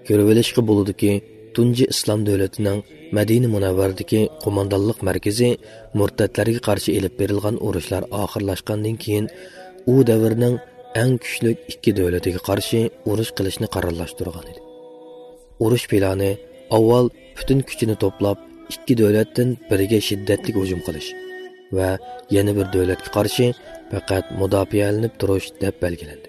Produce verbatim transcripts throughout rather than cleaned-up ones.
Ko'rib olishga bo'ladiki, tunji islom davlatining Madina Munavvaradagi qo'mondonlik markazi murtatlarga qarshi elib berilgan urushlar oxirlashgandan keyin u davrning eng kuchli ikki davlatiga qarshi urush qilishni qarorlashtirgan edi. Urush plani avval butun kuchini to'plab ikki davlatdan biriga shiddatli hujum qilish va yana bir davlatga qarshi faqat mudofaalanib turish deb belgilandi.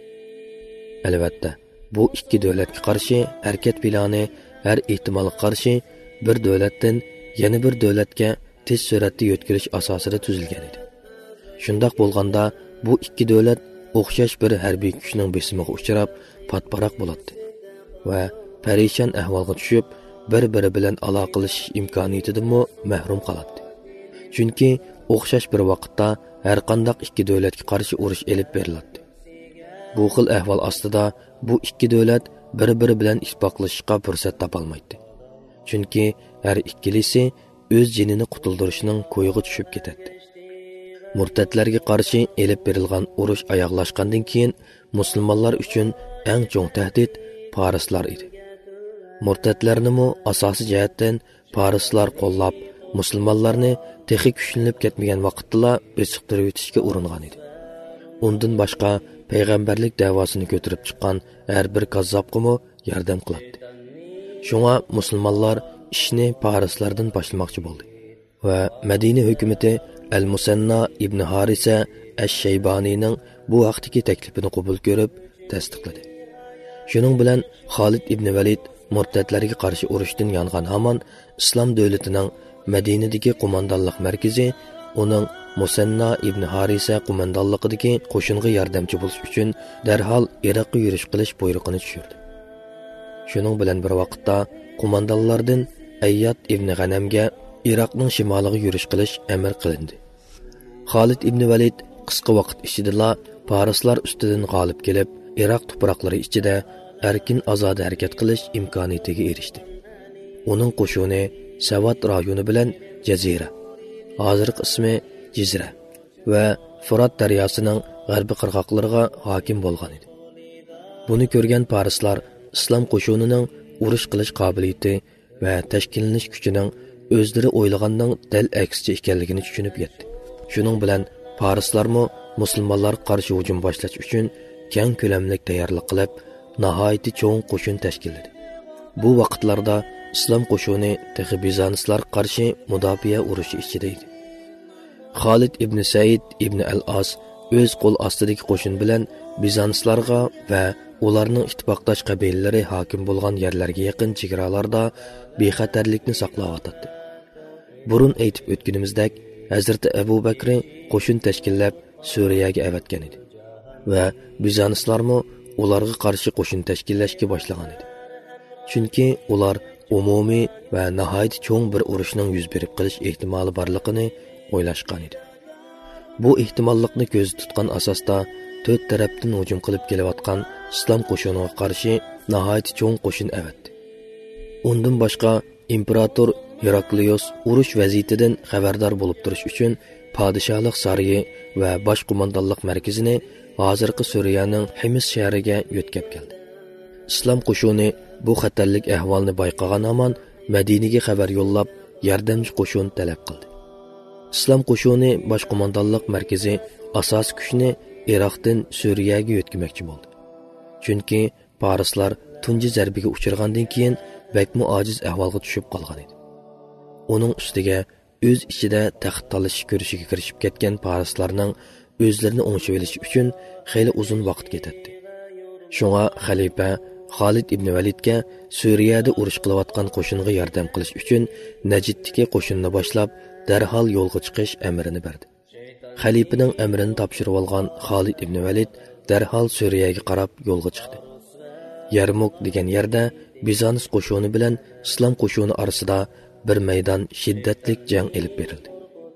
Albatta, bu ikki davlatga qarshi harakat plani har ehtimolga qarshi bir davlatdan yana bir davlatga tez suratda yo'tkilish asosida tuzilgan edi. Shundoq bo'lganda, bu ikki davlat o'xshash bir harbiy kuchning besimiga uchrab, patparaq bo'ladi va parishon ahvolga tushib, bir-biri bilan aloqalashish imkoniyatidan mahrum qoladi. Chunki o'xshash bir vaqtda har qanday ikki davlatga qarshi urush elib beriladi. Bu xil ahvol ostida bu ikki davlat bir-biri bilan ittifoqlashishga fursat topolmaydi. Chunki har ikkilisi o'z jinini qutuldirishning ko'yiga tushib ketadi. Murtatlarga qarshi elib berilgan urush oyoqlashgandan keyin musulmonlar uchun eng cho'ng tahdid farislar edi. Murtatlarnimi asosiy jihatdan farislar qo'llab, musulmonlarni texi kuchlanib ketmagan vaqtda besiqtirib o'tishga uringan edi. Undan boshqa payg'ambarlik davosini ko'tarib chiqqan har bir kazzobqimi yordam qiladi. Shunga musulmonlar ishni farislardan boshlamoqchi bo'ldi va Madina hukumati Al-Musanna ibn Harisa Ash-Shaybonining bu vaqtdagi taklifini qabul ko'rib, tasdiqladi. Shuning bilan Xolid ibn Valid murtatlarga qarshi urushdan yongan hamon islom davlatining Madinadagi qo'mondonlik markazi uning Musanna ibn Harisa qo'mondonligidagi qo'shinga yordamchi bo'lish uchun darhol Iroqqa yurish qilish buyrug'ini tushirdi. Shuning bilan bir vaqtda qo'mondonlardan Ayyad ibn G'anamga Iroqning shimoliga yurish qilish amr qilindi. Xolid ibn Valid qisqa vaqt ichida farislar ustidan g'olib kelib, Iroq tuproqlari ichida erkin azod harakat qilish imkoniyatiga erishdi. Uning qo'shini Savat rayoni bilan Jazira, hozirgi ismi Jizra va Furat daryosining g'arbiy qirg'oqlariga hokim bo'lgan edi. Buni ko'rgan farislar islom qo'shinining urush qilish qobiliyati va tashkillanish kuchining o'zlari o'ylagandan dal aksicha ekanligini tushunib yetdi. Shuning bilan farislarmi musulmonlarga qarshi hujum boshlash uchun keng ko'lamli tayyorlik qilib, nihoyatda cho'ng qo'shin tashkilladi. Bu vaqtlarda islom qo'shini texi Bizanslar qarshi mudofaa urushi ichida edi. Xolid ibn Said ibn al-As o'z qo'l ostidagi qo'shin bilan Bizanslarga va ularning ittifoqdosh qabilalari hokim bo'lgan yerlarga yaqin chegaralarda bexatarlikni saqlayotdi. Burun aytib o'tganimizdek, Hazrat Abu Bakr qo'shin tashkillab Suriyaga avatgan edi va Bizanslarmi ularga qarshi qo'shin tashkillashga boshlagan edi. Chunki ular umumiy va nihoyat cho'ng bir urushning yuz berib qilish ehtimoli borligini o'ylashgan edi. Bu ehtimollikni ko'z tutgan asosda to'rt tarafdan hujum qilib kelayotgan islom qo'shiniga qarshi nihoyat cho'ng qo'shin avatdi. Undan boshqa imperator Heraklios urush vaziyatidan xabardor bo'lib turish uchun podshohlik saroyi va bosh qo'mondonlik markazini hozirgi Suriyaning Himis shahriga yo'tkab keldi. Islom qo'shini bu xatarlik ahvolni bayqagan hamon Madinaga xabar yo'llab, yordamchi qo'shin talab qildi. Islom qo'shini bosh qo'mondonlik markazi asos kuchni Iroqdan Suriyaga yo'tkazmoqchi bo'ldi. Chunki farislar tunji zarbiga uchirgandan keyin bakmi ojiz ahvolga tushib qolgan edi. Uning ustiga o'z ichida taxt talish ko'rishiga kirishib ketgan farislarning o'zlarini o'ngishib olish uchun xeyli uzun vaqt ketadi. Shunga xalifa Xolid ibn Validga Suriyada urush qilayotgan qo'shinga yordam qilish uchun Najiddagi qo'shinni boshlab darhol yo'lga chiqish amrini berdi. Xalifaning amrini topshirib olgan Xolid ibn Valid darhol Suriyaga qarab yo'lga chiqdi. Yarmuk degan yerda Bizans qo'shini bilan islom qo'shini orasida bir maydon shiddatli jang elib berildi.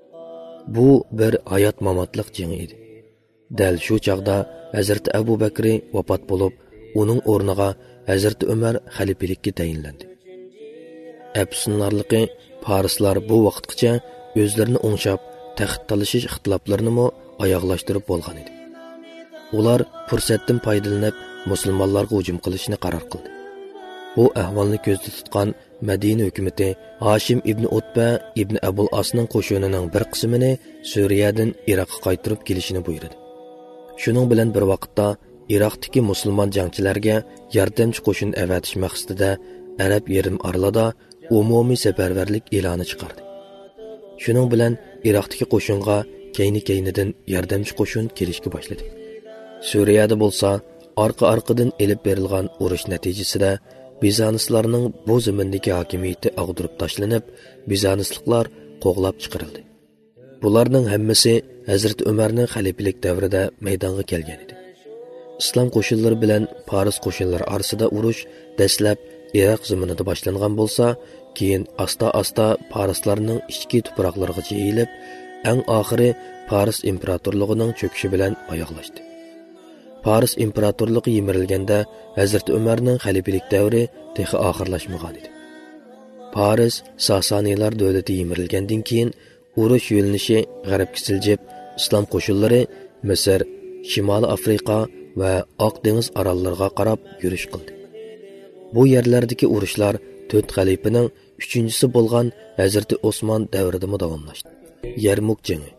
Bu bir hayot mamotlik jang edi. Dal shu chaqda Hazrat Abu Bakr vafot bo'lib, uning o'rniga Hazrat Umar xalifalikka tayinlandi. Afsuslanarligi, farislar bu vaqtgacha o'zlarini o'ngshab, taxt talashish ixtiloflarini mo oyoqlashtirib bo'lgan edi. Ular fursatdan foydalanib musulmonlarga hujum qilishni qaror qildi. bu ahvolni ko'zda tutgan Madina hukumati Hashim ibn Utba ibn Abul Asning qo'shinining bir qismini Suriyadan Iroqqa qaytarib kelishini buyurdi. Shuning bilan bir vaqtda Iroqdagi musulmon jangchilarga yordamchi qo'shin avatish maqsadida Arab yarim orlida umumiy safarbarlik e'loni chiqardi. Shuning bilan Iroqdagi qo'shinga keyni-keynidan yordamchi qo'shin kelishga boshladi. Suriyada bo'lsa, orqa-orqadan elib berilgan urush natijasida Bizanislarning bu zamindagi hokimiyati ag'dirib tashlanib, Bizanisliklar qo'g'lab chiqarildi. Bularning hammasi Hazrat Umarning xalifalik davrida maydonga kelgan edi. Islom qo'shinlari bilan Faris qo'shinlari orasida urush dastlab Iroq zaminida boshlangan bo'lsa, keyin asta-asta Farislarning ichki tuproqlariga yeyilib, eng oxiri Faris imperatorligining cho'kishi bilan oyoqlashdi. Faris imperatorligi yemirilganda Hazrat Umarning xalifalik davri texi oxirlashmagan edi. Faris Sasaniylar davlati yemirilgandan keyin urush yo'linishi g'arbga siljib, islom qo'shinlari Misr, Shimoliy Afrika va Oq dengiz orollariga qarab yurish qildi. Bu yerlardagi urushlar to'rt xalifaning uchinchisi bo'lgan Hazrat Osmon davrida davomlashdi. Yarmuk jangi.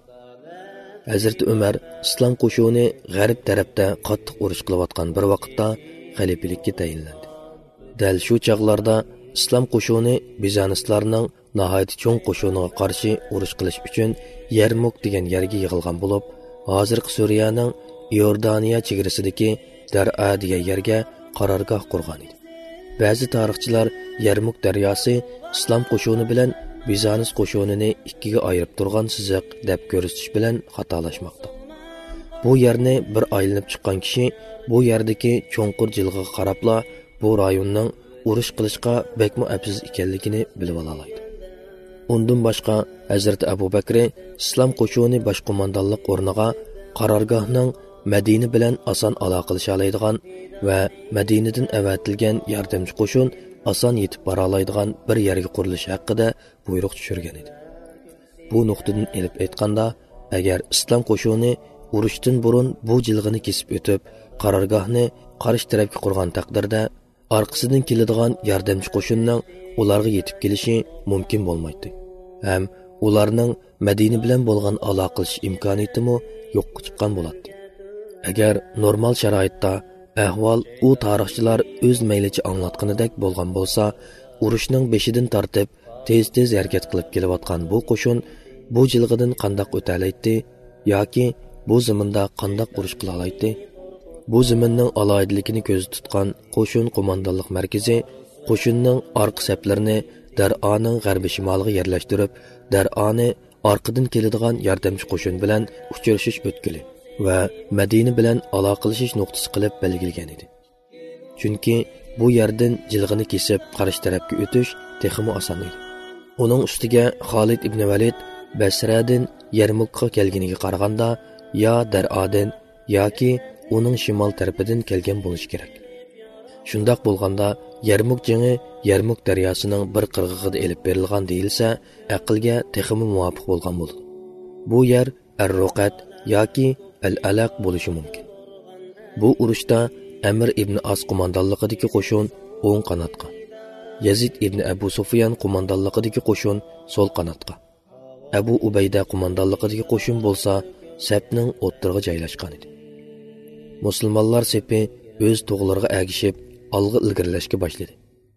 Hazrat Umar islom qo'shini g'arb tarafda qattiq urush qilayotgan bir vaqtda xalifalikka tayinlandi. Dal shu chog'larda islom qo'shini Bizanislarning nihoyat cho'ng qo'shiniga qarshi urush qilish uchun Yarmuk degan yerga yig'ilgan bo'lib, hozirgi Suriyaning Iordaniya chegarasidagi Dar'a degan yerga qarorgoh qurgan edi. Ba'zi tarixchilar Yarmuk daryosi islom qo'shini bilan Bizanis qo'shinini ikkiga ayirib turgan siziq deb ko'rsatish bilan xatolashmoqda. Bu yerni bir aylanib chiqqan kishi bu yerdagi cho'nqur jilg'iga qarabla bu rayonning urush qilishga bekmi afsiz ekanligini bilib olaydi. Undan boshqa Hazrat Abu Bakr islom qo'shini bosh qo'mondonlik o'rniga qarorgohning Madina bilan oson aloqalasha oladigan va Madinadan avatilgan yordamchi qo'shin oson yetib bora oladigan bir yerga qurilishi haqida buyruq tushirgan edi. Bu nuqtadan elib aytganda, agar islom qo'shini urushdan burun bu jilg'ini kesib o'tib, qarorgohni qarshi tarafga qurgan taqdirda, orqasidan keladigan yordamchi qo'shinning ularga yetib kelishi mumkin bo'lmaydi. Ham ularning Madina bilan bo'lgan aloqalash imkoniyatimi yo'qqa chiqqan bo'ladi. Agar normal sharoitda ahvol u tarixchilar o'z maylicha anglatganidek bo'lgan bo'lsa, urushning beshidan tortib tez-tez harakat qilib kelayotgan bu qo'shin bu jilg'idan qandoq o'talaydi yoki bu zaminda qandoq urush qila oladi? Bu zaminning aloyidligini ko'z tutgan qo'shin qo'mondonlik markazi qo'shinning orqa saflarini Dar'aning g'arbiy shimoliga yerlashtirib, Dar'ani orqadan keladigan yordamchi qo'shin bilan uchrashish o'tkili va Madina bilan aloqalashish nuqtasi qilib belgilgan edi. Chunki bu yerdan jilg'ini kesib qarshi tarafga o'tish texmi oson edi. Uning ustiga Xolid ibn Valid Basradan Yarmukka kelganiga qaraganda yo Dar'adan yoki uning shimol tarafidan kelgan bo'lishi kerak. Shundoq bo'lganda Yarmuk jangi Yarmuk daryosining bir qirg'ig'ida elib berilgan deyilsa, aqlga texmi muvofiq bo'lgan bo'ladi. Bu yer Ar-Ruqat yoki Al-Alaq bo'lishi mumkin. Bu urushda Amr ibn As qo'mondonligidagi qo'shin o'ng qanotga, Yazid ibn Abu Sufyan qo'mondonligidagi qo'shin so'l qanotga, Abu Ubayda qo'mondonligidagi qo'shin bo'lsa safning o'ttirig'iga joylashgan edi. Musulmonlar sepi o'z to'g'lariga agishib olg'a ilgarilashga boshladi.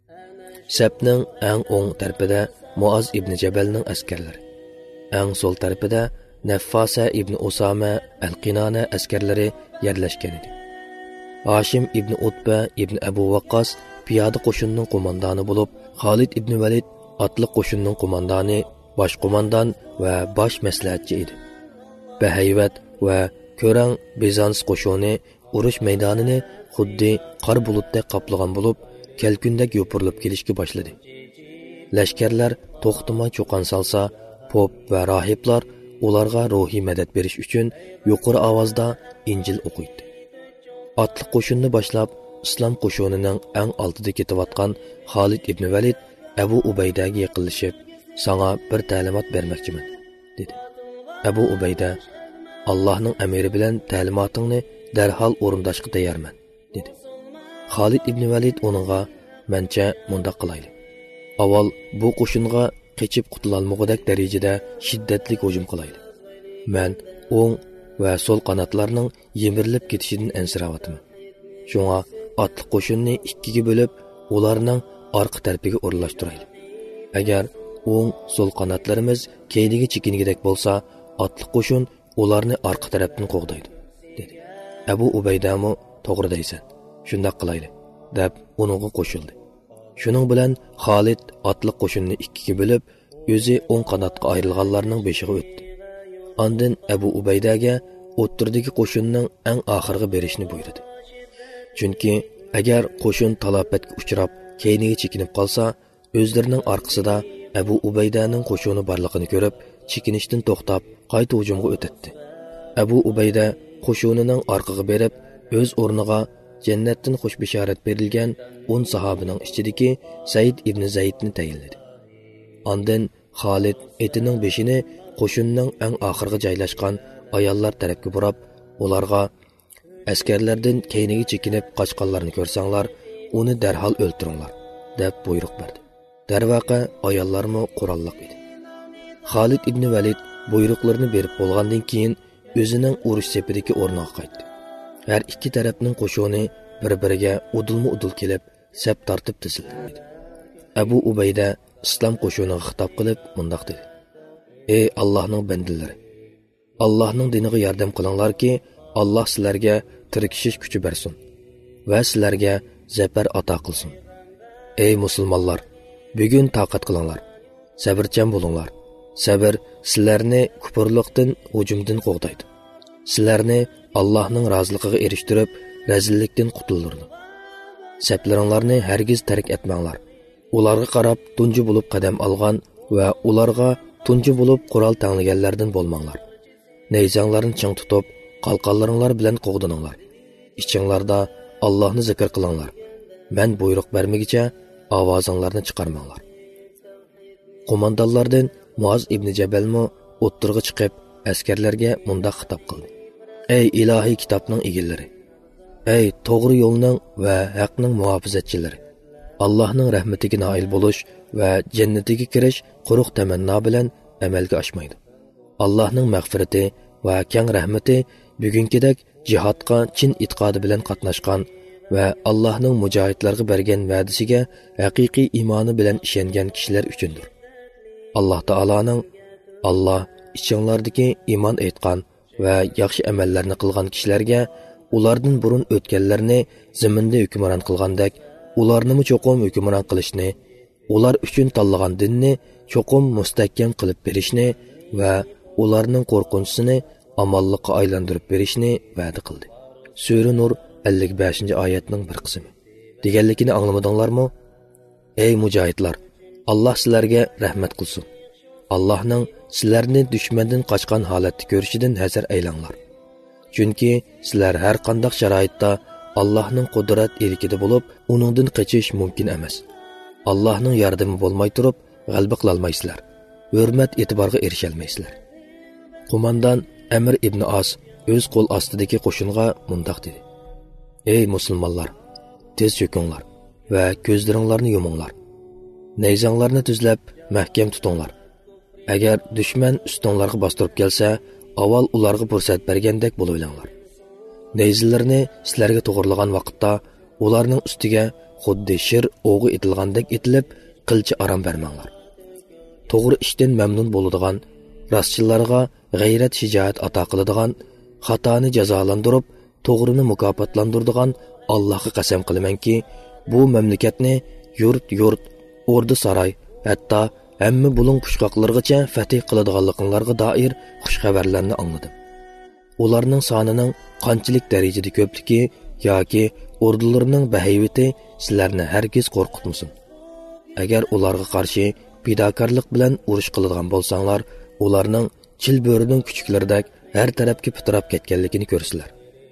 Safning eng o'ng tarafida Muaz ibn Jabalning askarlari, eng so'l tarafida Naffasa ibn Usama al-Qinana askarlari yerlashgan edi. Hashim ibn Utba ibn Abu Waqqas piyoda qo'shinning qo'mondoni bo'lib, Xolid ibn Valid otliq qo'shinning qo'mondoni, bosh qo'mondon va bosh maslahatchi edi. Bahayvat va ko'rang Bizans qo'shini urush maydonini xuddi qor bulutdek qoplagan bo'lib, kelkundek yopirilib kelishga boshladi. Lashkarlar to'xtamay cho'qon solsa, pop va rohiblar ularga ruhiy madad berish uchun yuqori ovozda Injil o'qiydi. Otliq qo'shinni boshlab, islom qo'shinining eng oldida ketayotgan Xolid ibn Valid Abu Ubaydaga yaqinlashib, "Sana bir ta'limot bermoqchiman", dedi. Abu Ubayda, "Allohning amri bilan ta'limotingni darhol o'rindashga tayyorman", dedi. Xolid ibn Valid uningga, Mencha mundaq qilayli. Avval bu qo'shinga qechib qutulolmagudek darajada shiddatli hujum qilayli. Men o'ng va so'l qanotlarning yemirilib ketishidan ansirayotiman. Shunga otliq qo'shinni ikkiga bo'lib, ularning orqa tarafiga o'rnashtiraylik. Agar o'ng so'l qanotlarimiz keyniga chekingidek bo'lsa, otliq qo'shin ularni orqa tarafdan qo'g'daydi, dedi. Abu Ubaydamo to'g'ri deysan, shunday qilayli, deb uningga qo'shildi. Shuning bilan Xolid otliq qo'shinni ikkiga bo'lib, o'zi o'ng qanotga ayrilganlarning beshiga o'tdi. Ondan Abu Ubaydaga o'ttirdagi qo'shinning eng oxirgi berishni buyurdi. Chunki agar qo'shin talofatga uchrab, keyniga chekinib qolsa, o'zlarining orqasida Abu Ubaydaning qo'shini borligini ko'rib, chekinishdan to'xtab, qayta hujumga o'tdi. Abu Ubayda qo'shinining orqaga berib, o'z o'rniga jannatdan xush bishorat berilgan o'n sahobaning ichidagi Said ibn Zaydni tayinladi. Ondan Xolid etining beshini qo'shinning eng oxirgi joylashgan ayollar tarafga burab, ularga askarlardan keyniga chekinib qochqanlarni ko'rsanglar, uni darhol o'ltiringlar, deb buyruq berdi. Darvaqa ayollarmi qurolliq edi. Xolid ibn Valid buyruqlarni berib bo'lgandan keyin o'zining urush sepidagi o'rniga qaytdi. Har ikki tarafning qo'shini bir-biriga udulma-udul kelib, sap tortib tizildi. Abu Ubayda islom qo'shiniga xitob qilib mundaq dedi: "Ey Allohning bandalari, Allohning diniga yordam qilinglarki, Alloh sizlarga tirikishish kuchi bersin va sizlarga zafar ato qilsin. Ey musulmonlar, bugun toqat qilinglar, sabrchan bo'linglar. Sabr sizlarni kufrlikdan, hujumdan qo'g'daydi. Sizlarni Allohning roziligiga erishtirib, razillikdan qutuldirdi. Saplaringlarni hargiz tark etmanglar. Ularga qarab tunji bo'lib qadam olgan va ularga tunji bo'lib qurol tanlaganlardan bo'lmanglar. Nayzanglarni ching tutib, qalqonlaringlar bilan qo'g'dininglar. Ichinglarda Allohni zikr qilinglar. Men buyruq bermagicha ovozinglarni chiqarmanglar." Qo'mondonlardan Muaz ibn Jabalmo o'ttirg'i chiqib, askarlarga mundaq xitob qildi: "Ey ilohiy kitobning egillari, ey to'g'ri yo'lning va haqning muhofizatchilari, Allohning rahmatiga noil bo'lish va jannatiga kirish quruq tamanno bilan amalga oshmaydi. Allohning mag'firati va keng rahmati bugünkidek jihodga chin e'tiqodi bilan qatnashgan va Allohning mujohidlarga bergan va'dasiga haqiqiy iymoni bilan ishongan kishilar uchundir. Alloh taoloning Alloh ichinglardagi iymon aytgan va yaxshi amallarni qilgan kishilarga ulardan burun o'tganlarni zaminda hukmron qilgandek, ularni cho'qim hukmron qilishni, ular uchun tanlagan dinni cho'qim mustahkam qilib berishni va ularning qo'rqinchisini amallikqa aylantirib berishni va'da qildi." Sura Nur ellik beshinchi oyatning bir qismi. Deganligini anglamadinglarmi? Ey mujohidlar, Alloh sizlarga rahmat qilsin. Allohning sizlarni dushmandan qochgan holatda ko'rishidan hazar aylanglar. Chunki sizlar har qanday sharoitda Allohning qudrat erkida bo'lib, uningdan qochish mumkin emas. Allohning yordami bo'lmay turib, g'alaba qila olmaysizlar. Hurmat e'tiborga erisha olmaysizlar. Qo'mondan Amr ibn As o'z qo'l ostidagi qo'shinga mundaq dedi: "Ey musulmonlar, tez cho'kinglar va ko'zlaringlarni yuminglar. Nayzanglarni tuzlab mahkam tutinglar. Agar dushman ustinglarga bostirib kelsa, avval ularga fursat bergandek bo'laylar. Nayzlarni sizlarga to'g'rilagan vaqtda ularning ustiga xuddi shir o'g'i etilgandek etilib, qilchi aram bermanglar. To'g'ri ishdan mamnun bo'ladigan, rostchilarga g'ayrat shijoat ato qiladigan, xatoni jazolantirib, to'g'rini mukofotlantiradigan Allohga qasam qilamanki, bu mamlakatni yurt-yurt, o'rda-saroy, hatto hamma bulun qushqoqlargacha fatih qiladiganliklaringlarga doir xush xabarlarni angladim. Ularning sonining qanchalik darajada ko'pligi yoki ordularining bahayvati sizlarni hargiz qo'rqitmasin. Agar ularga qarshi fidokorlik bilan urush qiladigan bo'lsanglar, ularning chil bo'rining kuchuklaridek har tarafga pitirab ketganligini ko'rsizlar."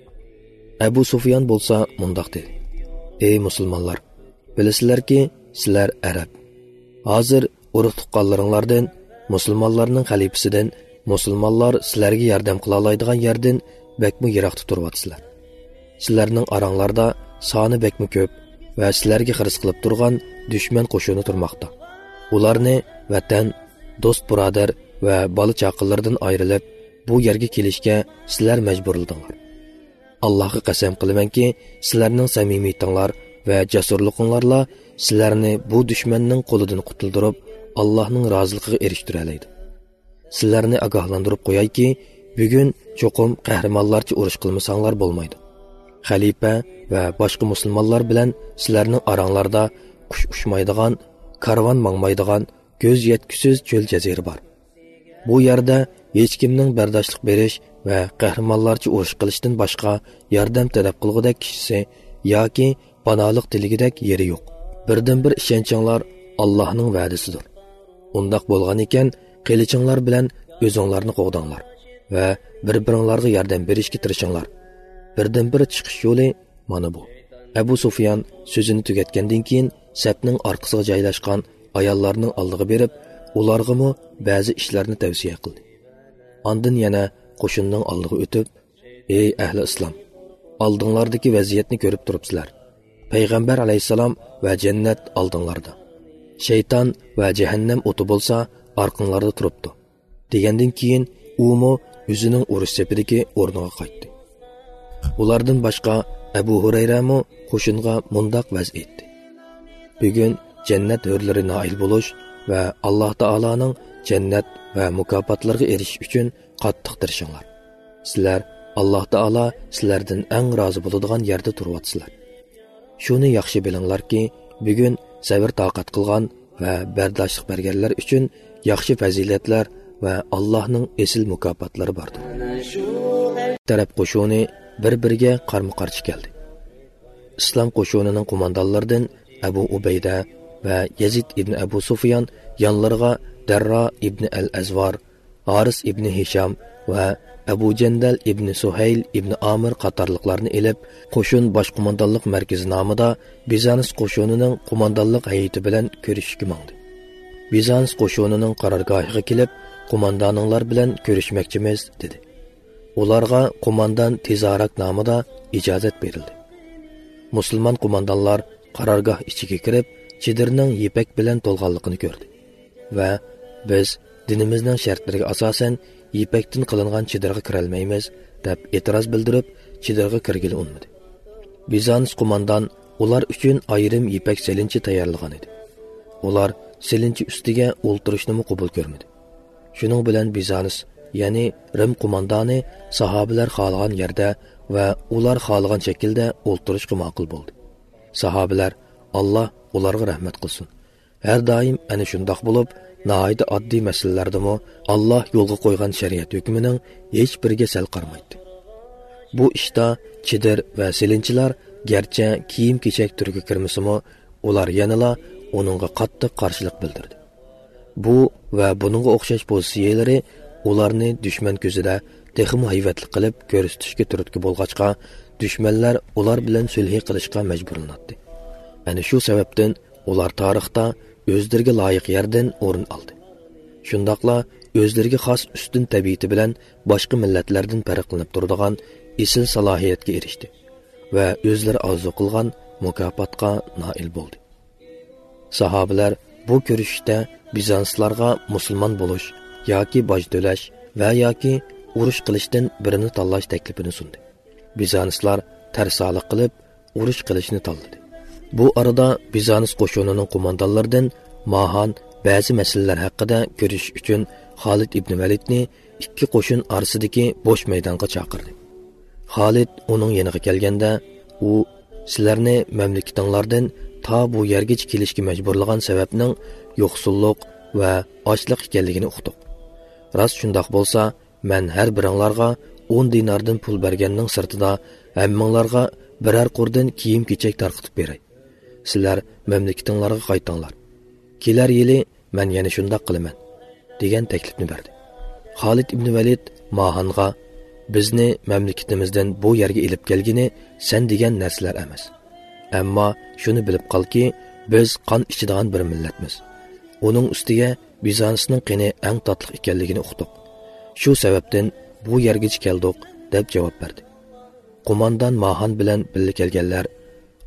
Abu Sufyan bo'lsa mundaq dedi: "Ey musulmonlar, bilasizlarki, sizlar arab. Hozir urug' tuqqanlaringlardan, musulmonlarning xalifasidan, musulmonlar sizlarga yordam qila oladigan yerdan bakmi yiroqda turibsizlar. Sizlarning oranglarda soni bakmi ko'p va sizlarga xiris qilib turgan dushman qo'shini turmoqda. Ularni vatan, do'st birodar va bola chaqalardan ayrilib, bu yerga kelishga sizlar majburlandinglar. Allohga qasam qilamanki, sizlarning samimiyatinglar va jasurliqinglarla sizlarni bu dushmanning qo'lidan qutuldirib, Allohning roziligiga erishtiradi. Sizlarni ogohlantirib qo'yayki, bugun cho'qim qahramonlarcha urush qilmasanglar bo'lmaydi. Xalifa va boshqa musulmonlar bilan sizlarning oranglarda qush ushmaydigan, karvon mangmaydigan, ko'z yetkusiz cho'l jazira bor. Bu yerda hech kimning bardoshlik berish va qahramonlarcha urush qilishdan boshqa yordam talab qilgudek kishisi yoki panolik tiligidek yeri yo'q. Birdan bir ishonchinglar Allohning va'dasidir. Undaq bo'lgan ekan, qilichinglar bilan o'zinglarni qo'g'danglar va bir-biringlarga yordam berishga tirishinglar. Birdan bir chiqish yo'li mana bu. Abu Sufyan so'zini tugatgandan keyin sapning orqasiga joylashgan ayollarning oldiga berib, ularga ba'zi ishlarni tavsiya qildi. Ondan yana qo'shinning oldiga o'tib, "Ey ahli islom, oldinglardagi vaziyatni ko'rib turibsizlar. Payg'ambar alayhisalom va jannat oldinglarda. Shayton va jahannam o'ti bo'lsa, orqanglarda turibdi." Degandan keyin u mo o'zining urush sepidagi o'rniga qaytdi. Ulardan boshqa Abu Hurayra mo qo'shinga mundoq vaz etdi. Bugun jannat hurlari noil bo'lish va Alloh taolaning jannat va mukofotlarga erishish uchun qattiq tirishinglar. Sizlar Alloh taolo sizlardan eng rozi bo'ladigan yerda turibsizlar. Shuni yaxshi bilinglarki, bugun sabr toqat qilgan va bardoshlik berganlar uchun yaxshi fazilatlar va Allohning esil mukofotlari bordir. Taraf qo'shoni bir-biriga qarma-qarshi keldi. Islom qo'shonining qo'mondonlaridan Abu Ubayda va Yazid ibn Abu Sufyan yanlarga Darra ibn al-Azvar, Haris ibn Hisham va Abu Jandal ibn Suhayl ibn Amir qatorliqlarni elib, qo'shin bosh qo'mondonlik markazi nomida Bizans qo'shonining qo'mondonlik hay'ati bilan ko'rishishga mangdi. Bizans qo'shonining qarorgohiga kelib, qo'mondonlar bilan ko'rishmoqchimiz dedi. Ularga qo'mondon Tezarak nomida ijozat berildi. Musulmon qo'mondonlar qarorgoh ichiga kirib, chidirning yipak bilan to'lganligini ko'rdi va biz dinimizning shartlariga asosan yipakdan qilingan chidirga kira olmaymiz deb e'tiroz bildirib, chidirga kirgili unmadi. Bizans qo'mondon ular uchun ayrim yipak selinchi tayyorlagan edi. Ular selinchi ustiga o'ltirishni qabul ko'rmadi. Shuning bilan Bizans, ya'ni Rim qo'mondoni sahobalar xohlagan yerda va ular xohlagan shaklda o'ltirishga ma'qul bo'ldi. Sahobalar, Alloh ularga rahmat qilsin, har doim ana shundoq bo'lib, noyda oddiy masalalardami Alloh yo'lga qo'ygan shariat hukmining hech biriga sal qarmaydi. Bu ishda chidir va selinchilar garchi kiyim-kechak turiga kirmasimi, ular yanala uningga qattiq qarshilik bildirdi. Bu va buningga o'xshash pozitsiyalari ularni dushman ko'zida texmi hayvatlik qilib ko'rsatishga turtki bo'lg'achqa, dushmanlar ular bilan sulh qilishga majburlanadi. Ana shu sababdan ular tarixda o'zlariga loyiq yerdan o'rin oldi. Shundaqla o'zlariga xos ustun tabiati bilan boshqa millatlardan farqlanib turadigan esil salohiyatga erishdi va o'zlari orzu qilgan mukofotga noil bo'ldi. Sahobalar bu ko'rishda Bizanslarga musulmon bo'lish yoki boj to'lash va yoki urush qilishdan birini tanlash taklifini sundi. Bizanslar tarsalik qilib urush qilishni tanladi. Bu arada Bizans qo'shonining qo'mondonlaridan Mahan ba'zi masalalar haqida ko'rish uchun Xolid ibn Validni ikki qo'shin orasidagi bo'sh maydonga chaqirdi. Xolid uning yoniga kelganda, u sizlarni mamlakatinglardan ta bu yergacha kelishga majburlagan sababning yo'qsullik va ochlik ekanligini uqdi. Rost shundoq bo'lsa, men har biringlarga o'n dinardan pul berganning sirtida hammanglarga biror qurdan kiyim-kechak tarqitib beray. Sizlar mamlakatinglarga qaytinglar. Kelar yili men yana shundoq qilaman degan taklifni berdi. Xolid ibn Valid Mahanga bizni mamlakatimizdan bu yerga elib kelgini sen degan narsalar emas. Ammo shuni bilib qolki, biz qon ichadigan bir millatmiz. Uning ustiga Bizansning qini eng tatliq ekanligini uqdik. Shu sababdan bu yergacha keldik deb javob berdi. Qo'mondon Mahan bilan birga kelganlar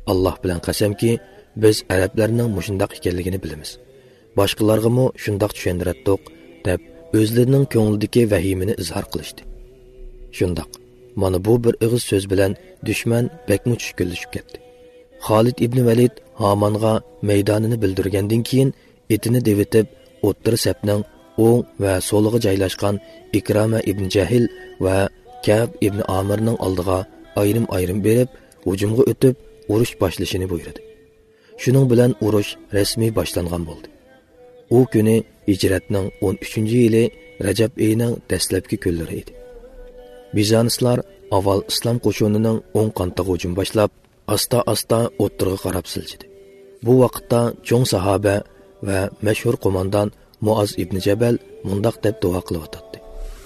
Alloh bilan qasamki, biz arablarning mushundaq ekanligini bilamiz. Boshqalarga-mu shundaq tushundiratdik, deb o'zlarining ko'nglidagi vahimini izhor qilishdi. Shundaq, mana bu bir og'iz so'z bilan dushman bakmu tushkunlashib ketdi. Xolid ibn Valid Hamonga maydonini bildirgandan keyin etini devitib, o'ttir sapning o'ng va so'liga joylashgan Ikrama ibn Jahil va Ka'b ibn Amirning oldiga ayrim-ayrim berib, hujumga o'tib, urush boshlashini buyurdi. Shuning bilan urush rasmiy boshlangan bo'ldi. U kuni hijratning o'n uchinchi yili Rajab oyining dastlabki kunlari edi. Bizanslar avval islom qo'shinining o'ng qantiga hujum boshlab, asta-asta o'ttirga qarab siljidi. Bu vaqtda cho'ng sahoba va mashhur qo'mondan Muaz ibn Jabal mundaq deb duo qilib o'tdi.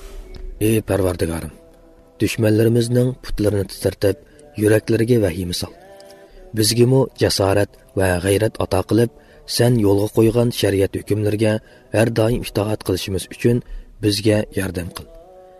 Ey Parvardigorim, dushmanlarimizning putlarini titirtib, yuraklariga vahima sol. Bizga-mu jasorat va g'ayrat ato qilib, sen yo'lga qo'ygan shariat hukmlariga har doim itoat qilishimiz uchun bizga yordam qil.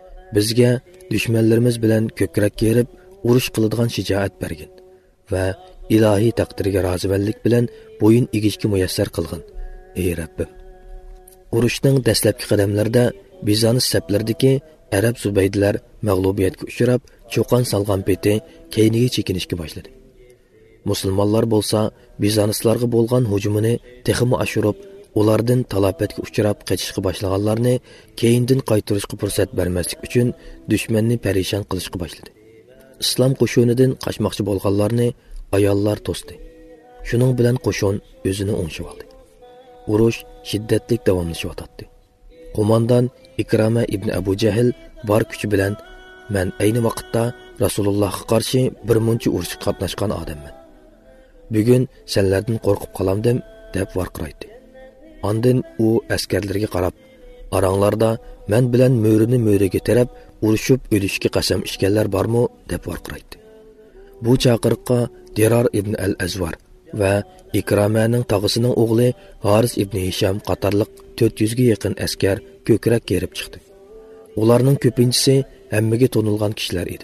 Bizga dushmanlarimiz bilan ko'krak kerib, urush qiladigan shijoat bergin va ilohiy taqdirga rozimanlik bilan bo'yin egishga muyassar qilgin. Ey Rabbim. Urushning dastlabki qadamlarida Bizans saflaridagi arab zubaydilar mag'lubiyatga uchrab, cho'qon salgan peti keyniga chekinishga boshladi. Musulmonlar bo'lsa, Bizanslarga bo'lgan hujumini texmi oshirib, ulardan talafotga uchrab qochishga boshlaganlarni keyindan qaytarishga fursat bermaslik uchun dushmanni parishon qilishga boshladi. Islom qo'shinidan qochmoqchi bo'lganlarni ayollar to'sdi. Shuning bilan qo'shin o'zini o'ngshib oldi. Urush shiddatli davomlashyotdi. Qo'mondan Ikrama ibn Abu Jahl bor kuchi bilan "Men ayni vaqtda Rasulullohga qarshi bir muncha urushga qatnashgan odamman. Bugun senlardan qo'rqib qolamdim" deb varqiraydi. Ondan u askarlarga qarab, "Aranglarda men bilan mo'rini mo'riga terib, urushib o'lishga qasam ichganlar bormi?" deb varqiraydi. Bu chaqiriqqa Dirar ibn al-Azvar va Ikramaning tog'isining o'g'li Haris ibn Hisham qatorliq to'rt yuz ga yaqin askar ko'krak kerib chiqdi. Ularning ko'pinchisi hammaga tonilgan kishilar edi.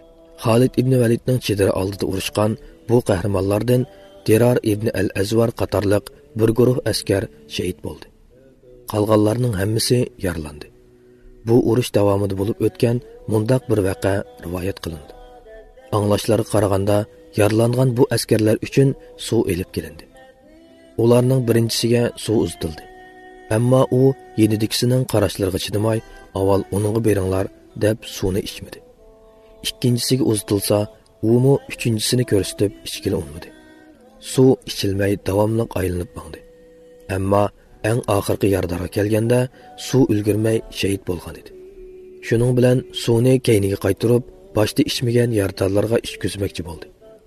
Xolid ibn Validning chedara oldida urushgan bu qahramonlardan Dirar ibn al-Azvar qatorliq bir guruh askar shahid bo'ldi. Qolganlarning hammasi yaralandi. Bu urush davomida bo'lib o'tgan mundaq bir voqea rivoyat qilindi. Anglashlarga qaraganda yaralangan bu askarlar uchun suv elib kelindi. Ularning birinchisiga suv uzitildi. Ammo u yenidikisining qarashlariga chidamay, avval uningga beringlar deb suvni ichmadi. Ikkinchisiga uzitilsa, u mu uchinchisini ko'rsatib ichgili unmadi. Suv ichilmay davomli aylanib mangdi. Ammo eng oxirgi yordamga kelganda suv ulgurmay shahid bo'lgan edi. Shuning bilan suvni keyniga qaytarib, boshda ichmagan yordamlarga ichkizmoqchi bo'ldi.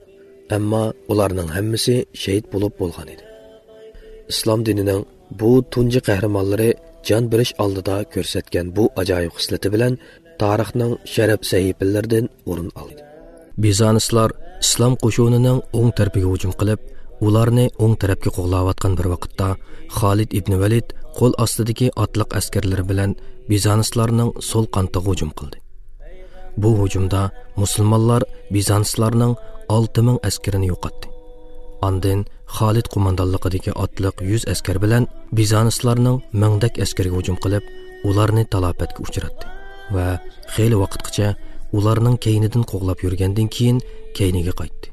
Ammo ularning hammasi shahid bo'lib bo'lgan edi. Islom dinining bu tunji qahramonlari jon berish oldida ko'rsatgan bu ajoyib xislati bilan tarixning sharaf sahifalaridan o'rin oldi. Bizanslar islom qo'shinining o'ng tarafiga hujum qilib, ularni o'ng tarafga qo'g'layotgan bir vaqtda Xolid ibn Valid qo'l ostidagi otliq askarlari bilan Bizanslarning so'l qantiga hujum qildi. Bu hujumda musulmonlar Bizanslarning olti ming askarini yo'qotdi. Ondan Xolid qo'mondonligidagi otliq yuz askar bilan Bizanslarning mingdak askariga hujum qilib, ularni talafotga uchratdi va xeyli vaqtgacha ularning keynidan qo'g'lab yurgandan keyin keyniga qaytdi.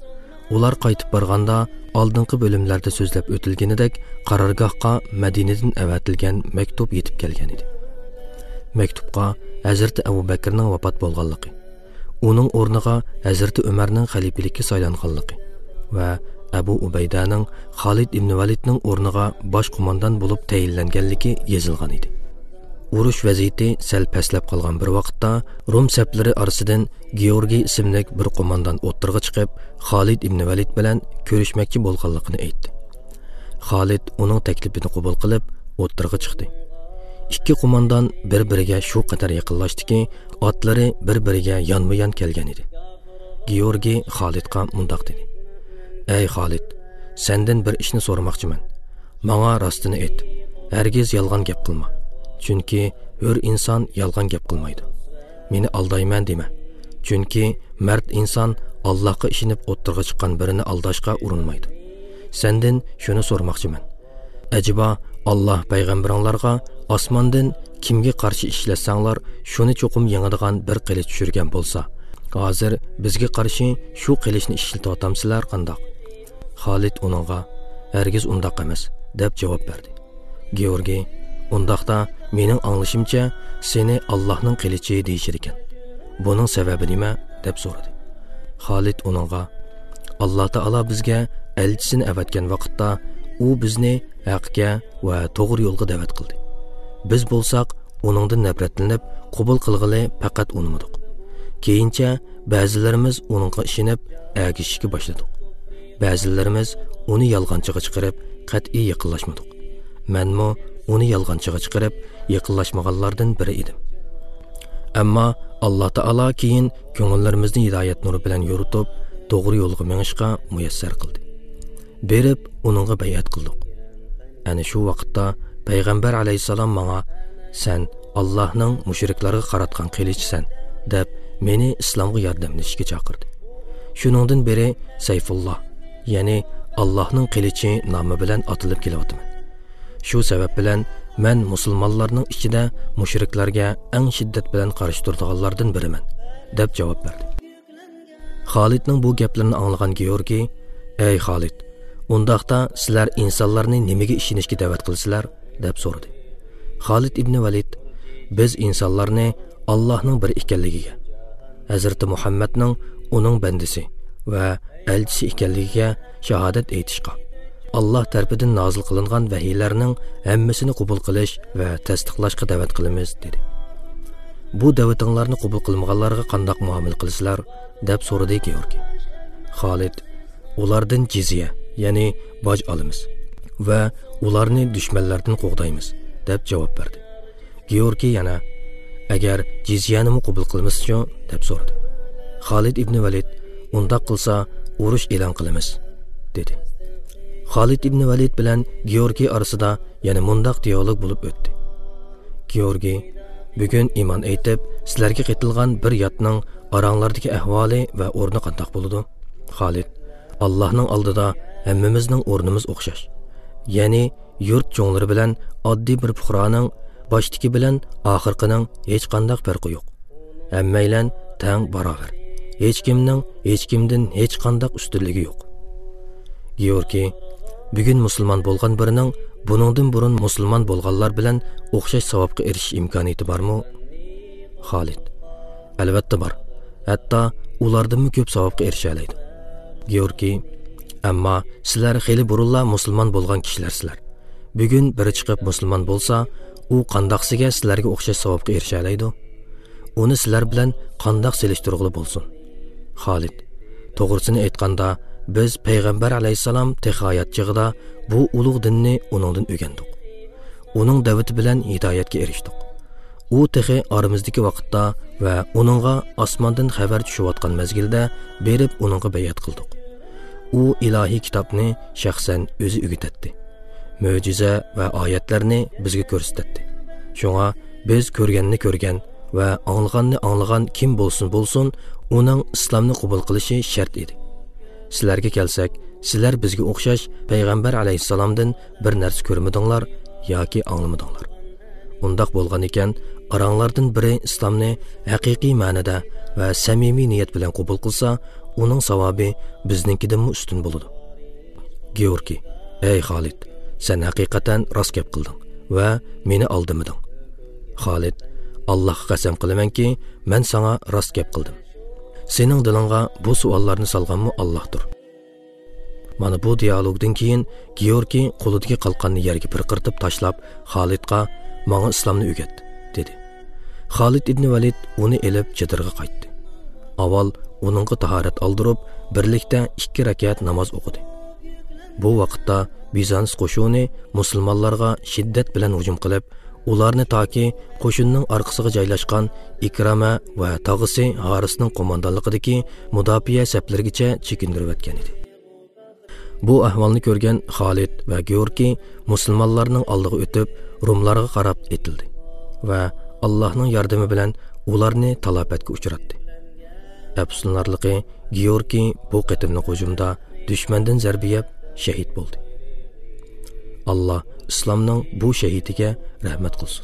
Ular qaytib borganda oldingi bo'limlarda so'zlab o'tilganidek qarorgohga Madinadan avatilgan maktub yetib kelgan edi. Maktubga Hazrati Abu Bakrning vafot bo'lganligi, uning o'rniga Hazrati Umarning xalifalikka saylanganligi va Abu Ubaydaning Xolid ibn Validning o'rniga bosh qo'mondan bo'lib tayinlanganligi yozilgan edi. Urush vaziyati sal pastlab qolgan bir vaqtda Rum saflari orasidan Georgiy ismli bir qo'mondan o'ttirga chiqib, Xolid ibn Valid bilan ko'rishmoqchi bo'lganligini aytdi. Xolid uning taklifini qabul qilib, o'ttirga chiqdi. Ikki qo'mondan bir-biriga shu qadar yaqinlashdiki, otlari bir-biriga yonma-yon kelgan edi. Georgiy Xolidga mundoq dedi: "Ey Xolid, sendan bir ishni so'ramoqchiman. Menga rostini ayt. Hargiz yolg'on gap qilma. Chunki hur inson yolg'on gap qilmaydi. Meni aldayman dema. Chunki mard inson Allohga ishonib o'ttirg'a chiqqan birini aldashga urinmaydi. Sendan shuni so'rmoqchiman. Ajiba Alloh payg'ambaringlarga osmondan kimga qarshi ishlasanglar, shuni cho'qim yengadigan bir qilich tushirgan bo'lsa, hozir bizga qarshi shu qilichni ishlatyapsizlar qandoq? Xolid uningga hargiz undoq emas deb javob berdi. Georgiy, undaqda mening anglashimcha seni Allohning qilichi deyishir ekan. Buning sababi nima deb so'radi. Xolid uningga Alloh taolo bizga elchisini avatgan vaqtda u bizni haqqa va to'g'ri yo'lga da'vat qildi. Biz bo'lsak, uningdan nafratlanib, qabul qilg'ili faqat unimidik. Keyincha ba'zilarimiz uningga ishonib, agishishga boshladik. Ba'zilarimiz uni yolg'onchiga chiqarib, qat'iy yaqinlashmadik. Menmo uni yolg'onchiga chiqarib, yaqinlashmaganlardan biri edim. Ammo Alloh taolo keyin ko'ngillarimizni hidoyat nuri bilan yo'ritib, to'g'ri yo'lga menishga muyassar qildi. Berib uningga bay'at qildik. Ana shu vaqtda payg'ambar alayhisalom menga sen Allohning mushriklarga qaratgan qilichsan deb meni islomga yordamlashishga chaqirdi. Shuningdan beri Sayfulloh, ya'ni Allohning qilichi nomi bilan atilib kelyapman. Shu sabab bilan men musulmonlarning ichida mushriklarga eng shiddat bilan qarshi turadiganlardan biriman deb javob berdi. Xolidning bu gaplarini anglagan Georgiy, "Ey Xolid, undaqda sizlar insonlarni nimaga ishonishga da'vat qilsizlar?" deb so'radi. Xolid ibn Valid, "Biz insonlarni Allohning bir ekanligiga, Hazrat Muhammadning uning bandisi va elchisi ekanligiga shahodat aytishga, Alloh tarafidan nozil qilingan vahiylarning hammasini qabul qilish va tasdiqlashga da'vat qilamiz" dedi. "Bu da'vatinglarni qabul qilmaganlarga qanday muomala qilsizlar?" deb so'radi Georgiy. Xolid, "Ulardan jizya, ya'ni boj olamiz va ularni dushmanlardan qo'g'daymiz" deb javob berdi. Georgiy yana, "Agar jizyani qabul qilmasa-chi?" deb so'radi. Xolid ibn Valid, "Undaq qilsa, urush e'lon qilamiz" dedi. Xolid ibn Valid bilan Georgiy orasida yana mundaq dialog bo'lib o'tdi. Georgiy, "Bugun iymon aytib, sizlarga qaytilgan bir yotning oranglardagi ahvoli va o'rni qanday bo'ladi?" Xolid, "Allohning oldida hammamizning o'rnimiz o'xshash. Ya'ni yurt cho'nglari bilan oddiy bir fuqaroning boshdiki bilan oxirqining hech qanday farqi yo'q. Hammaylar teng barobar. Hech kimning hech kimdan hech qanday ustunligi yo'q." Georgiy, "Bugun musulmon bo'lgan birining buningdan burun musulmon bo'lganlar bilan o'xshash savobga erishish imkoniyati bormi?" Xolid, "Albatta bor. Hatto ulardan ko'p savobga erisha oladi." Georgiy, "Ammo sizlar xeli burunla musulmon bo'lgan kishilarsizlar. Bugun biri chiqib musulmon bo'lsa, u qandaqsiga sizlarga o'xshash savobga erisha oladi? Uni sizlar bilan qandaq selishtirg'ili bo'lsin?" Xolid, "To'g'risini aytganda, biz payg'ambar alayhisalom tehayat chig'ida bu ulug' dinni uningdan o'rgandik. Uning da'vati bilan hidoyatga erishdik. U tehi oramizdagi vaqtda va uningga osmondan xabar tushayotgan mezgilda berib uningga bay'at qildik. U ilohiy kitobni shaxsan o'zi o'rgatdi. Mo'jiza va oyatlarni bizga ko'rsatdi. Shunga biz ko'rganni ko'rgan va anglaganni anglagan kim bo'lsin bo'lsin, uning islomni qabul qilishi shart edi. Sizlarga kelsak, sizlar bizga o'xshash payg'ambar alayhisalomdan bir narsa ko'rmadinglar yoki anglamadinglar. Undaq bo'lgan ekan, oranglardan biri islomni haqiqiy ma'noda va samimiy niyat bilan qabul qilsa, uning savobi bizninkidan ustun bo'ladi." Georgiy, "Ey Xolid, sen haqiqatan rost gap qilding va meni aldamading." Xolid, "Allohga qasam qilamanki, men sana rost gap qildim. Sening dilingga bu savollarni solganmi Allohdir." Mana bu dialogdan keyin Georgiy qo'lidagi qalqonni yerga pirqirtib tashlab, Xolidga "Menga islomni o'rgat" dedi. Xolid ibn Valid uni elib chedirga qaytdi. Avval uningga tahorat oldirib, birlikda ikki rakat namoz o'qidi. Bu vaqtda Bizans qo'shuni musulmonlarga shiddat bilan hujum qilib, ularni toki qo'shinning orqasiga joylashgan Ikrama va tog'isi Harisning qo'mondonligidagi mudofaa saflarigacha chekindirib o'tgan edi. Bu ahvolni ko'rgan Xolid va Georgiy musulmonlarning oldiga o'tib, Rumlarga qarab etildi va Allohning yordami bilan ularni talofatga uchratdi. Əfsunlarlıqı Georgi bu qitimli hücumda düşməndən zərbi yeb şəhid oldu. Allah İslamның bu şəhidiga rəhmət qılsın.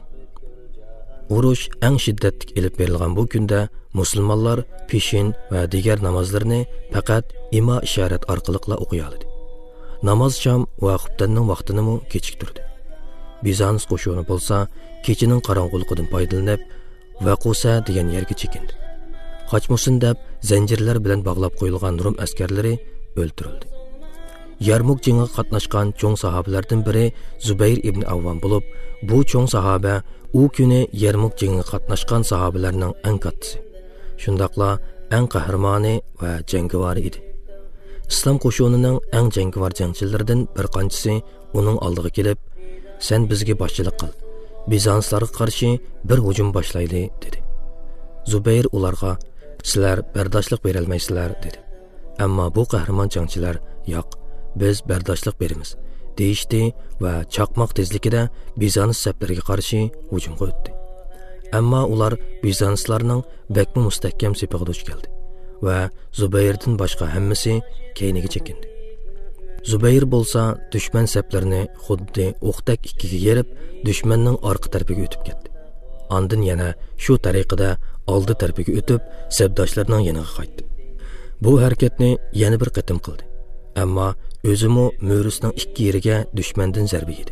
Urush ən şiddətli elib verilgan bu gündə musulmonlar peshin va diğer namazlarını faqat ima işaret arqılıqla o'qiyalıdı. Namaz sham va xubtanning vaqtini mu kechiktirdi. Bizans qo'shini bo'lsa, kechining qorong'uligidan foydalanib, Vaqusa degan yerga chekindi. Qochmasin deb zanjirlar bilan bog'lab qo'yilgan Rum askarlari o'ldirildi. Yarmuk jang'iga qatnashgan cho'ng sahobalardan biri Zubayr ibn Avvam bo'lib, bu cho'ng sahoba u kuni Yarmuk jang'iga qatnashgan sahobalarning eng kattasi. Shundaqla eng qahramoni va jangovari edi. Islom qo'shinining eng jangovar jangchilaridan bir qanchasi uning oldiga kelib, "Sen bizga boshchilik qil. Bizanslarga qarshi bir hujum boshlaydi" dedi. Zubayr ularga, "Sizlar bardoshlik bera olmaysizlar" dedi. Ammo bu qahramon jangchilar, "Yo'q, biz bardoshlik beramiz" deyishdi va chaqmoq tezligida Bizans saflariga qarshi hujumga o'tdi. Ammo ular Bizanslarning bakmi mustahkam sepiga duch keldi va Zubayrdan boshqa hammasi keyniga chekindi. Zubayr bo'lsa dushman saflarini xuddi o'qdak ikkiga yerib, dushmanning orqa tarafiga o'tib ketdi. Ondan yana shu tariqada oldi tarafiga o'tib, sabdoshlarining yoniga qaytdi. Bu harakatni yana bir qatim qildi. Ammo o'zimi Mo'risning ikki yeriga dushmandan zarba yedi.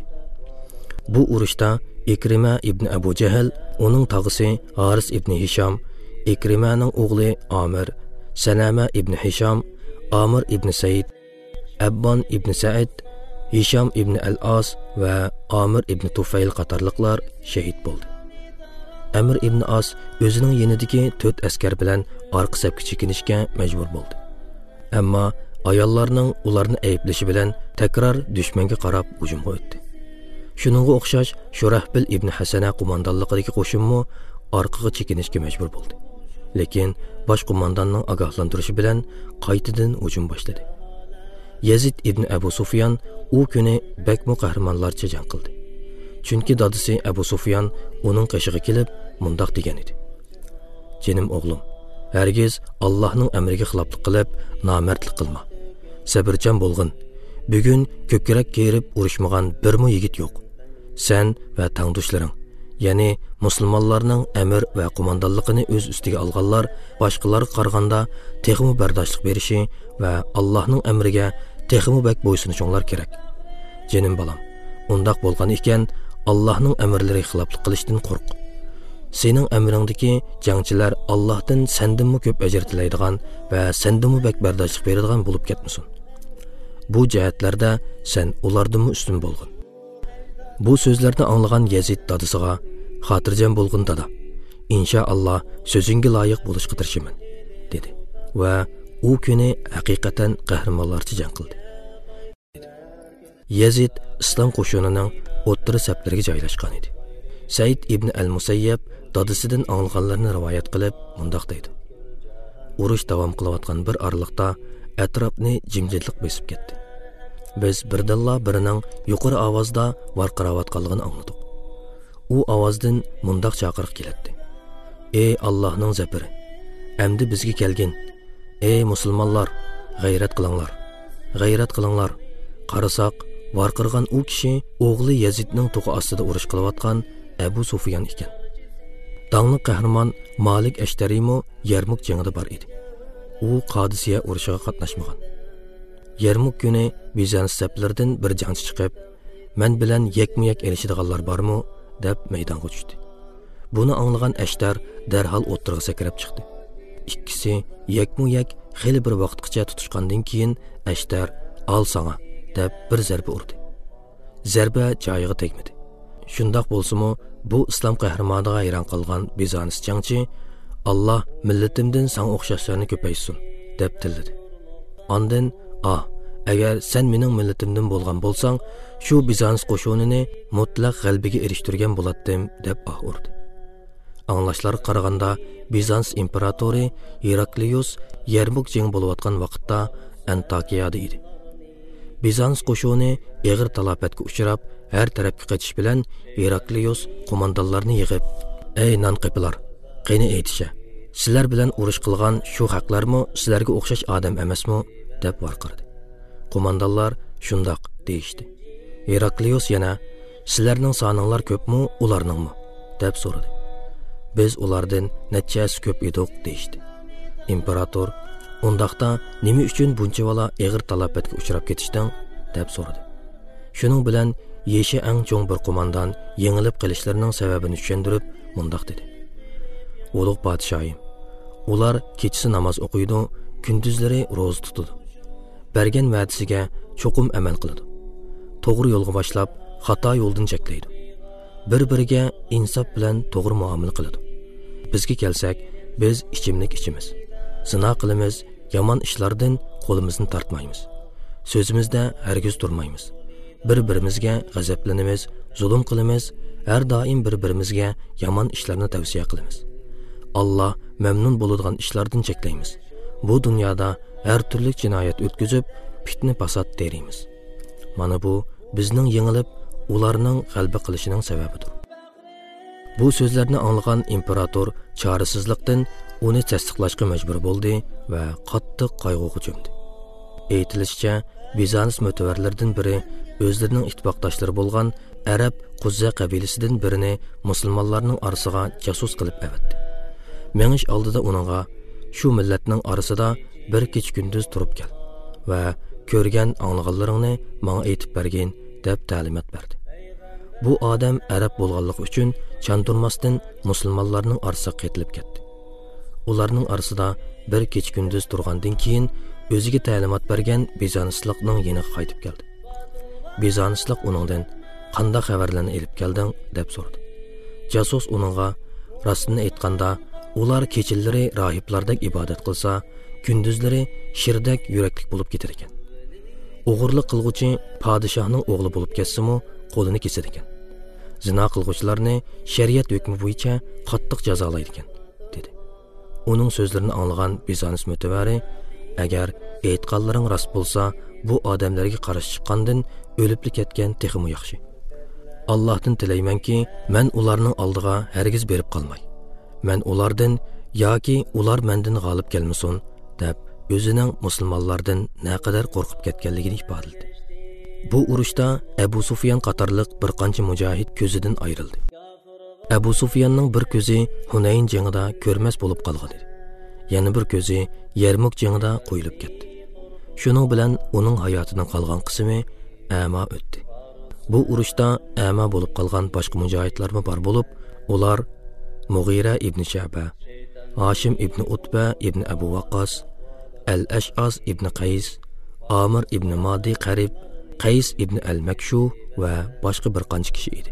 Bu urushda Ikrima ibn Abu Jahl, uning tog'isi Haris ibn Hisham, Ikrimaning o'g'li Amir, Salama ibn Hisham, Amir ibn Said, Abban ibn Sa'id, Hisham ibn al-As va Amir ibn Tufayl qatorliqlar shahid bo'ldi. Amir ibn As o'zining yenidagi to'rt askar bilan orqa safga chekinishga majbur bo'ldi. Ammo ayollarning ularni ayblashi bilan takror dushmanga qarab hujumga o'tdi. Shuningga o'xshash Shurahbil ibn Hasana qo'mondonligidagi qo'shinmo orqaga chekinishga majbur bo'ldi. Lekin bosh qo'mondonning ogohlantirishi bilan qaytadan hujum boshladi. Yazid ibn Abu Sufyan u kuni bakmo qahramonlarcha jang qildi. Chunki dadisi Abu Sufyan uning qishig'i kelib mundoq degan edi: "Jinim o'g'lim, hargiz Allohning amriga xiloflik qilib, nomardlik qilma. Sabrchan bo'lgin. Bugun ko'krak kerib urushmagan birmi yigit yo'q. Sen va tangdoshlaring, ya'ni musulmonlarning amir va qo'mondonligini o'z ustiga olganlar boshqalarga qaraganda texmi bardoshlik berishi va Allohning amriga texmi bak bo'ysunishinglar kerak. Jinim bolam, undoq bo'lgan ekan, Allohning amrlariga xiloflik qilishdan qo'rq. Sening amringdagi jangchilar Allohdan sendinmi ko'p ajr tilaydigan va sendinmi bak bardoshlik beradigan bo'lib ketmasin. Bu jihatlarda sen ulardan ustun bo'lgin." Bu so'zlarni anglagan Yazid dadisiga, "Xotirjam bo'lgin dada. Inshaalloh so'zingga loyiq bo'lishga tirishaman" dedi va u kuni haqiqatan qahramonlarcha jang qildi. Yazid islom qo'shinining o'ttiri saflariga joylashgan edi. Said ibn al-Musayyab dadisidan anglaganlarni rivoyat qilib mundoq deydi: "Urush davom qilayotgan bir oraliqda atrofni jimjitlik besib ketdi. Biz birdalla birining yuqori ovozda varqirayotganligini angladik. U ovozdan mundoq chaqiriq keladi: Ey Allohning zafari, endi bizga kelgin. Ey musulmonlar, g'ayrat qilinglar. G'ayrat qilinglar. Qarasak, varqirgan u kishi o'g'li Yazidning to'qi ostida urush qilayotgan Abu Sufyan ekan. Dangli qahramon Malik Ashtarimo Yarmuk jangida bor edi. U Qadisiya urushiga qatnashmagan. Yarmuk kuni Bizans saflaridan bir jangchi chiqib, "Men bilan yakma-yak elishadiganlar bormi?" deb maydonga tushdi. Buni anglagan Ashtar darhol o'tirg'i sakrab chiqdi. Ikkisi yakma-yak xeyli bir vaqtgacha tutishgandan keyin Ashtar "Al sana" deb bir zarba urdi. Zarba joyiga tegmadi. Shundoq bo'lsa-mu, bu islom qahramoniga hayron qolgan Bizans jangchi "Alloh millatimdan san o'xshashlarni ko'paysin" deb tilladi. Ondan "Ah, agar sen mening millatimdan bo'lgan bo'lsang, shu Bizans qo'shinini mutlaq g'albiga erishtirgan bo'lardim" deb ah urdi. Anglashlarga qaraganda Bizans imperatori Heraklius Yarmuk jang bo'layotgan vaqtda Antakiyada edi. Bizans qo'shini og'ir talafotga uchrab, har tarafga qochish bilan Heraklius qo'mondonlarni yig'ib, "Ey non qepilar, qani aytisha, sizlar bilan urush qilgan shu haqlarmi sizlarga o'xshash odam emasmi deb varqirdi. Qo'mondonlar shundoq deyishdi. Heraklius yana sizlarning soninglar ko'pmi, ularningmi deb so'radi. Biz ulardan nechasi ko'p edik deyishdi. Imperator undaqda nima uchun buncha vala eg'ir talafotga uchrab ketishding deb so'radi. Shuning bilan yeshi eng cho'ng bir qo'mondon yengilib qilishlarining sababini tushuntirib mundaq dedi. Ulug' podshoyim, ular kechasi namoz o'qiydi, kunduzlari ro'za tutadi. Bergan va'dasiga cho'qim amal qiladi. To'g'ri yo'lga boshlab, xato yo'ldan cheklaydi. Bir-biriga insof bilan to'g'ri muomala qiladi. Bizga kelsak, biz ichimlik ichimiz. Zina qilamiz, yomon ishlardan qo'limizni tortmaymiz. So'zimizda hargiz turmaymiz. Bir-birimizga g'azablanamiz, zulm qilamiz, har doim bir-birimizga yomon ishlarni tavsiya qilamiz. Allah memnun bo'ladigan ishlardan cheklaymiz. Bu dunyoda har turli jinoyat o'tkazib, fitna fasod terimiz. Mana bu bizning yengilib, ularning g'alaba qilishining sababidir. Bu so'zlarni anglagan imperator chorasizlikdan uni tasdiqlashga majbur bo'ldi va qattiq qayg'uga cho'mdi. Aytilishicha, Bizans mo'tavarlaridan biri o'zlarining ittifoqdoshlari bo'lgan Arab Quzza qabilasidan birini musulmonlarning orasiga jasus qilib avatdi. Mengish oldida uningga shu millatning orasida bir kech kunduz turib kel va ko'rgan anglaganlaringni menga aytib bergin deb ta'limot berdi. Bu odam arab bo'lganligi uchun chandurmasdan musulmonlarning orasiga qaytilib ketdi. Ularning orasida bir kech kunduz turgandan keyin o'ziga ta'limot bergan Bizanslikning yeniga qaytib keldi. Bizanslik uningdan qanday xabarlarni olib kelding deb so'radi. Jasus uningga rostini aytganda ular kechalari rohiblardek ibodat qilsa, kunduzlari shirdak yuraklik bo'lib ketar ekan. O'g'irlik qilguvchi podshohning o'g'li bo'lib ketsa-mu, qo'lini kesar ekan. Zina qilguvchilarni shariat hukmi bo'yicha qattiq jazolaydi ekan, dedi. Uning so'zlarini anglagan Bizans mo'tavari, agar aytganlaring rost bo'lsa, bu odamlarga qarshi chiqqandan o'lib ketgan texmi yaxshi. Allohdan tilaymanki, men ularning oldiga hargiz berib qolmay. Men ulardan yoki ular mendan g'olib kelmasin deb o'zining musulmonlardan naqadar qo'rqib ketganligini ifodaladi. Bu urushda Abu Sufyan qatorliq bir qancha mujohid ko'zidan ayrildi. Abu Sufyanning bir ko'zi Hunayn jangida ko'rmas bo'lib qolgan edi. Yana bir ko'zi Yarmuk jangida qo'yilib ketdi. Shuning bilan uning hayotining qolgan qismi ama o'tdi. Bu urushda ama bo'lib qolgan boshqa mujohidlarmi bor bo'lib, ular Mughira ibn Sha'ba, Hashim ibn Utba ibn Abu Waqqas, Al-Ash'as ibn Qays, Amir ibn Madi Qarib, Qays ibn Al-Makshu va boshqa bir qancha kishi edi.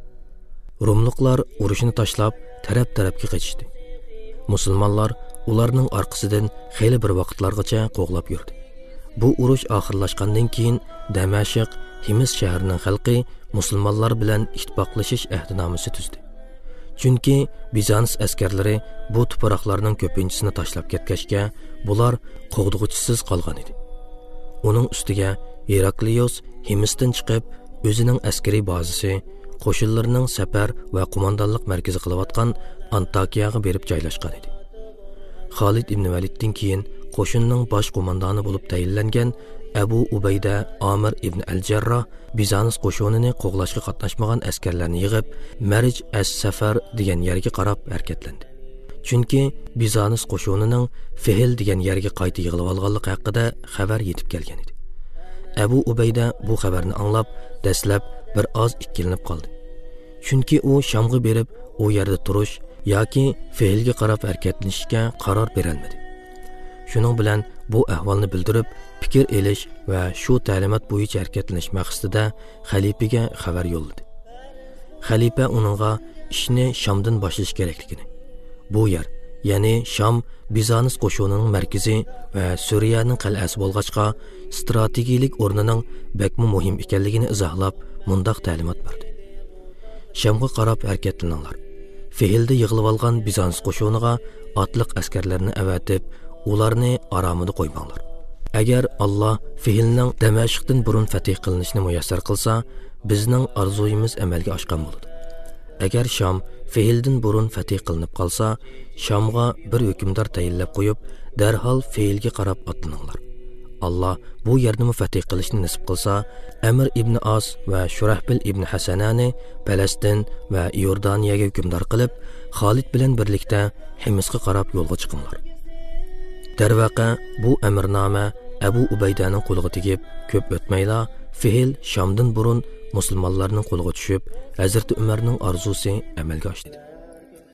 Rumliklar urushni tashlab taraf-tarafga qochishdi. Musulmonlar ularning orqasidan xeyli bir vaqtlargacha qo'g'lab yurdi. Bu urush oxirlashgandan keyin Damashq, Himis shahrining xalqi musulmonlar bilan ittifoqlashish ahdnomasi tuzdi. Chunki Bizans askarlari bu tuproqlarning ko'pinchisini tashlab ketgachga, bular qo'g'dug'uchisiz qolgan edi. Uning ustiga Heraklius Himisdan chiqib, o'zining askariy bazasi, qo'shinlarining safar va qo'mondonlik markazi qilayotgan Antakiyaga berib joylashgan edi. Xolid ibn Validdan keyin qo'shinning bosh qo'mondoni bo'lib tayinlangan Abu Ubayda Amir ibn al-Jarrah Bizans qo'shinini qo'g'lashga qatnashmagan askarlarni yig'ib, Marj as-Safar degan yerga qarab harakatlandi. Chunki Bizans qo'shinining Fihl degan yerga qayta yig'ilib olganligi haqida xabar yetib kelgan edi. Abu Ubayda bu xabarni anglab, dastlab bir oz ikkilanib qoldi. Chunki u Shamga berib, u yerda turish yoki Fihlga qarab harakatlanishga qaror berolmadi. Shuning bilan bu ahvolni bildirib, fikr elish va shu ta'limot bo'yicha harakatlanish maqsadida xalifaga xabar yo'lladi. Xalifa uningga ishni Shamdan boshlash kerakligini, bu yer, ya'ni Sham Bizans qo'shinining markazi va Suriyaning qal'asi bo'lg'achqa strategik o'rnining bakmi muhim ekanligini izohlab, mundaq ta'limot berdi. Shamga qarab harakatlaninglar. Fihlda yig'ilib olgan Bizans qo'shiniga otliq askarlarni avatib, ularni aromida qo'ymanglar. Agar Alloh Fihlning Damashqdan burun fatih qilinishni muyassar qilsa, bizning orzuyimiz amalga oshgan bo'ladi. agar Sham Feildan burun fatih qilinib qolsa, Shamga bir hukmdor tayinlab qo'yib, darhol Feilga qarab otlaninglar. Allah bu yerni fatih qilishni nasib qilsa, Amr ibn As va Shurahbil ibn Hasanani Falastin va Iordaniyaga hukmdor qilib, Xolid bilan birlikda Himsga qarab yo'lga chiqinglar. Darvaqa bu amirnoma Abu Ubaydaning qo'liga tegib, ko'p o'tmayla Feil Shamdan burun musulmonlarning qo'liga tushib, Hazrat Umarning orzusi amalga oshdi.